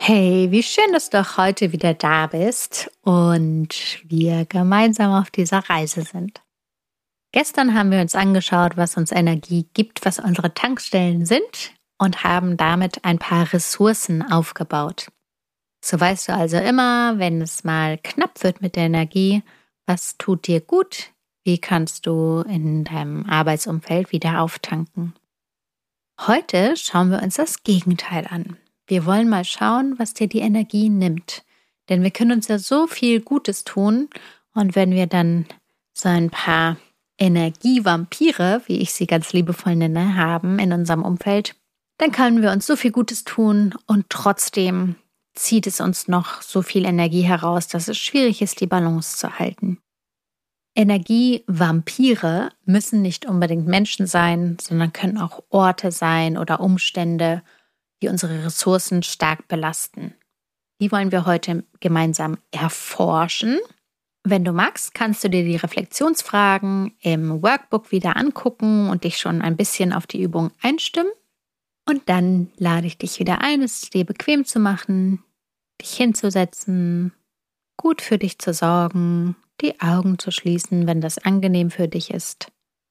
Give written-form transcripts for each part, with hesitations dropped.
Hey, wie schön, dass du auch heute wieder da bist und wir gemeinsam auf dieser Reise sind. Gestern haben wir uns angeschaut, was uns Energie gibt, was unsere Tankstellen sind und haben damit ein paar Ressourcen aufgebaut. So weißt du also immer, wenn es mal knapp wird mit der Energie, was tut dir gut, wie kannst du in deinem Arbeitsumfeld wieder auftanken. Heute schauen wir uns das Gegenteil an. Wir wollen mal schauen, was dir die Energie nimmt. Denn wir können uns ja so viel Gutes tun. Und wenn wir dann so ein paar Energievampire, wie ich sie ganz liebevoll nenne, haben in unserem Umfeld, dann können wir uns so viel Gutes tun und trotzdem zieht es uns noch so viel Energie heraus, dass es schwierig ist, die Balance zu halten. Energievampire müssen nicht unbedingt Menschen sein, sondern können auch Orte sein oder Umstände, die unsere Ressourcen stark belasten. Die wollen wir heute gemeinsam erforschen. Wenn du magst, kannst du dir die Reflexionsfragen im Workbook wieder angucken und dich schon ein bisschen auf die Übung einstimmen. Und dann lade ich dich wieder ein, es dir bequem zu machen, dich hinzusetzen, gut für dich zu sorgen, die Augen zu schließen, wenn das angenehm für dich ist.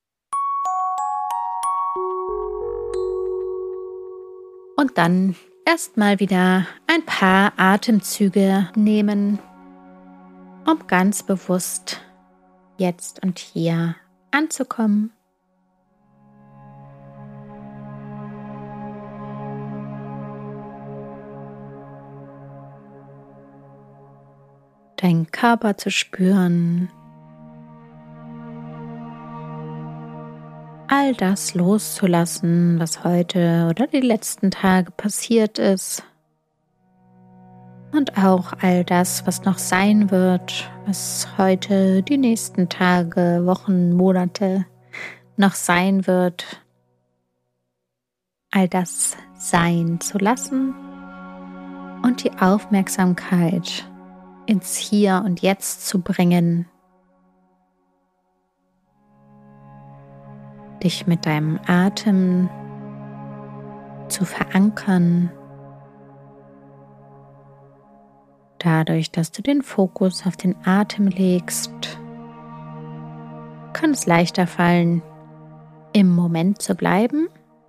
Und dann erstmal wieder ein paar Atemzüge nehmen, um ganz bewusst jetzt und hier anzukommen. Deinen Körper zu spüren. All das loszulassen, was heute oder die letzten Tage passiert ist. Und auch all das, was noch sein wird, was heute, die nächsten Tage, Wochen, Monate noch sein wird. All das sein zu lassen und die Aufmerksamkeit ins Hier und Jetzt zu bringen. Dich mit deinem Atem zu verankern, dadurch, dass du den Fokus auf den Atem legst, kann es leichter fallen, im Moment zu bleiben.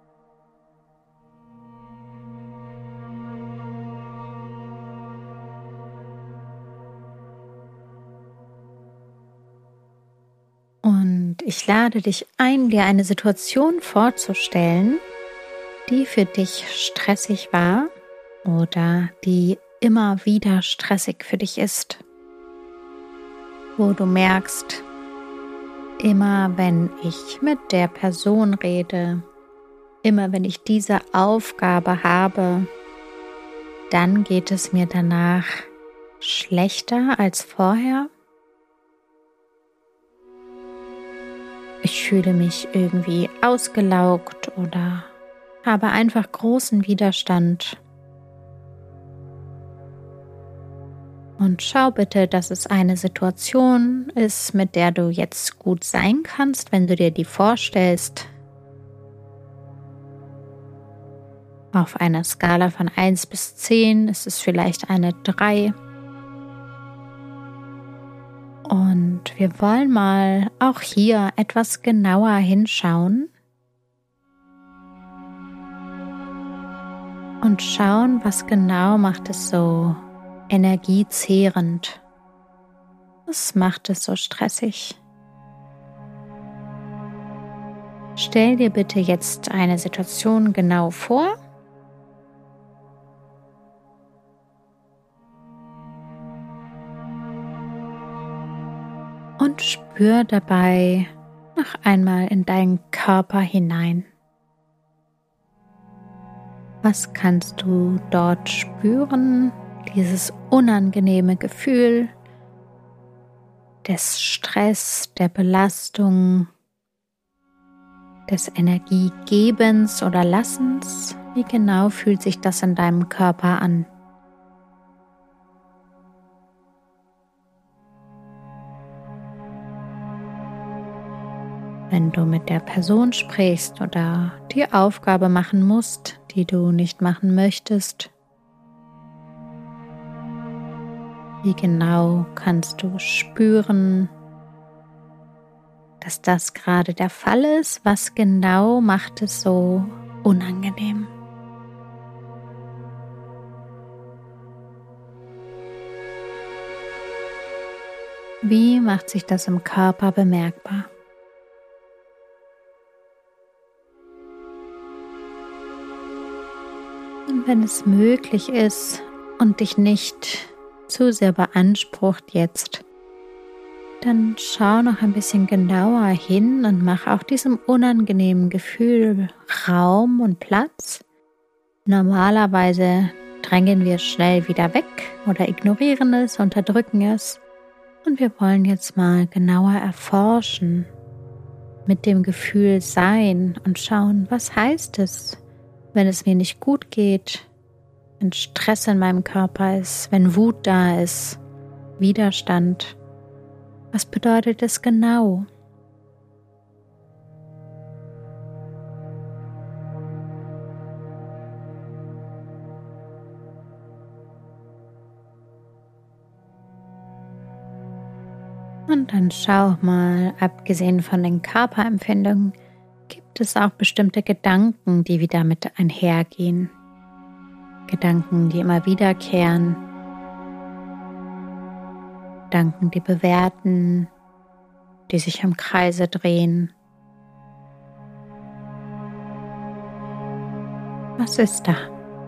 Und ich lade dich ein, dir eine Situation vorzustellen, die für dich stressig war oder die immer wieder stressig für dich ist. Wo du merkst, immer wenn ich mit der Person rede, immer wenn ich diese Aufgabe habe, dann geht es mir danach schlechter als vorher. Ich fühle mich irgendwie ausgelaugt oder habe einfach großen Widerstand. Und schau bitte, dass es eine Situation ist, mit der du jetzt gut sein kannst, wenn du dir die vorstellst. Auf einer Skala von 1 bis 10 ist es vielleicht eine 3. Und wir wollen mal auch hier etwas genauer hinschauen und schauen, was genau macht es so energiezehrend. Was macht es so stressig? Stell dir bitte jetzt eine Situation genau vor. Und spür dabei noch einmal in deinen Körper hinein. Was kannst du dort spüren? Dieses unangenehme Gefühl des Stress, der Belastung, des Energiegebens oder Lassens. Wie genau fühlt sich das in deinem Körper an? Wenn du mit der Person sprichst oder die Aufgabe machen musst, die du nicht machen möchtest, Wie genau kannst du spüren, dass das gerade der Fall ist? Was genau macht es so unangenehm? Wie macht sich das im Körper bemerkbar? Und wenn es möglich ist und dich nicht zu sehr beansprucht jetzt, dann schau noch ein bisschen genauer hin und mach auch diesem unangenehmen Gefühl Raum und Platz. Normalerweise drängen wir es schnell wieder weg oder ignorieren es, unterdrücken es. Und wir wollen jetzt mal genauer erforschen, mit dem Gefühl sein und schauen, was heißt es, wenn es mir nicht gut geht, wenn Stress in meinem Körper ist, wenn Wut da ist, Widerstand. Was bedeutet es genau? Und dann schau mal, abgesehen von den Körperempfindungen, gibt es auch bestimmte Gedanken, die wieder mit einhergehen. Gedanken, die immer wiederkehren. Gedanken, die bewerten, die sich im Kreise drehen. Was ist da?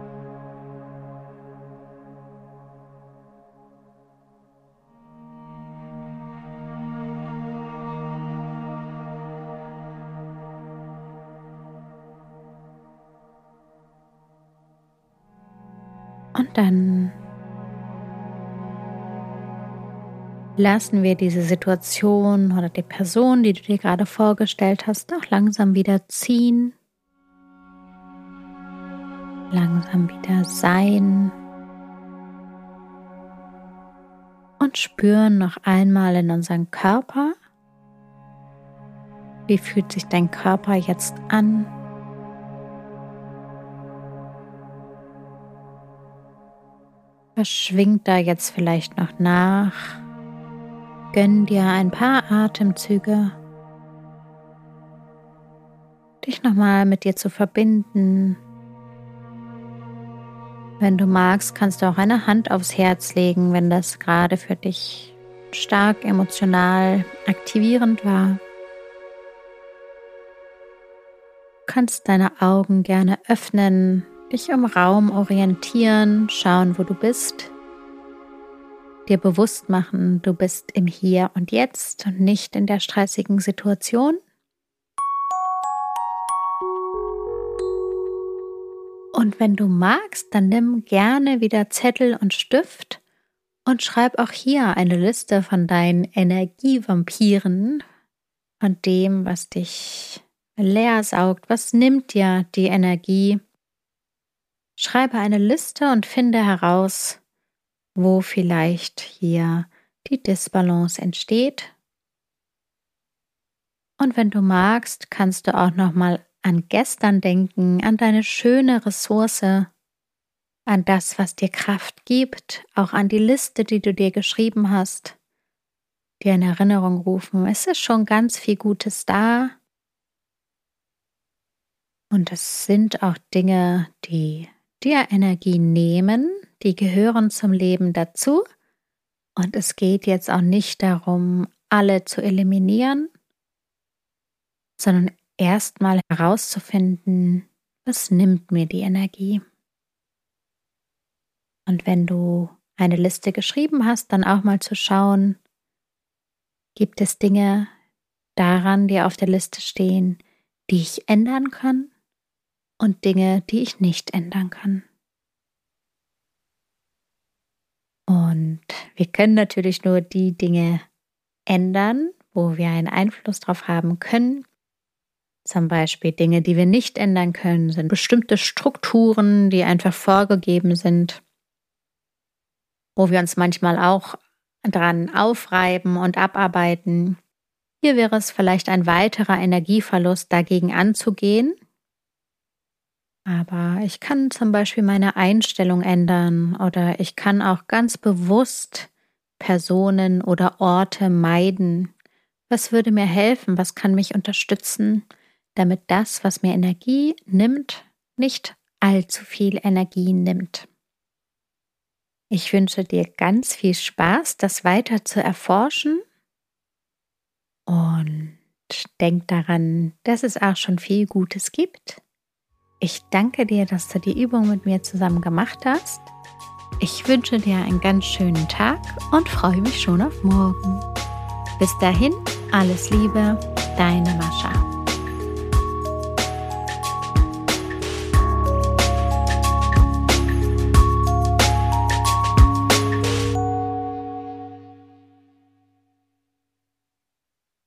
Und dann lassen wir diese Situation oder die Person, die du dir gerade vorgestellt hast, auch langsam wieder ziehen. Langsam wieder sein. Und spüren noch einmal in unseren Körper. Wie fühlt sich dein Körper jetzt an? Was schwingt da jetzt vielleicht noch nach? Gönn dir ein paar Atemzüge, dich nochmal mit dir zu verbinden. Wenn du magst, kannst du auch eine Hand aufs Herz legen, wenn das gerade für dich stark emotional aktivierend war. Du kannst deine Augen gerne öffnen, dich im Raum orientieren, schauen, wo du bist. Dir bewusst machen, du bist im Hier und Jetzt und nicht in der stressigen Situation. Und wenn du magst, dann nimm gerne wieder Zettel und Stift und schreib auch hier eine Liste von deinen Energievampiren, von dem, was dich leer saugt, was nimmt dir die Energie. Schreibe eine Liste und finde heraus, wo vielleicht hier die Disbalance entsteht. Und wenn du magst, kannst du auch nochmal an gestern denken, an deine schöne Ressource, an das, was dir Kraft gibt, auch an die Liste, die du dir geschrieben hast, dir in Erinnerung rufen. Es ist schon ganz viel Gutes da. Und es sind auch Dinge, die dir Energie nehmen, die gehören zum Leben dazu. Und es geht jetzt auch nicht darum, alle zu eliminieren, sondern erstmal herauszufinden, was nimmt mir die Energie. Und wenn du eine Liste geschrieben hast, dann auch mal zu schauen, gibt es Dinge daran, die auf der Liste stehen, die ich ändern kann und Dinge, die ich nicht ändern kann. Und wir können natürlich nur die Dinge ändern, wo wir einen Einfluss drauf haben können. Zum Beispiel Dinge, die wir nicht ändern können, sind bestimmte Strukturen, die einfach vorgegeben sind, wo wir uns manchmal auch dran aufreiben und abarbeiten. Hier wäre es vielleicht ein weiterer Energieverlust, dagegen anzugehen. Aber ich kann zum Beispiel meine Einstellung ändern oder ich kann auch ganz bewusst Personen oder Orte meiden? Was würde mir helfen? Was kann mich unterstützen, damit das, was mir Energie nimmt, nicht allzu viel Energie nimmt? Ich wünsche dir ganz viel Spaß, das weiter zu erforschen und denk daran, dass es auch schon viel Gutes gibt. Ich danke dir, dass du die Übung mit mir zusammen gemacht hast. Ich wünsche dir einen ganz schönen Tag und freue mich schon auf morgen. Bis dahin, alles Liebe, deine Mascha.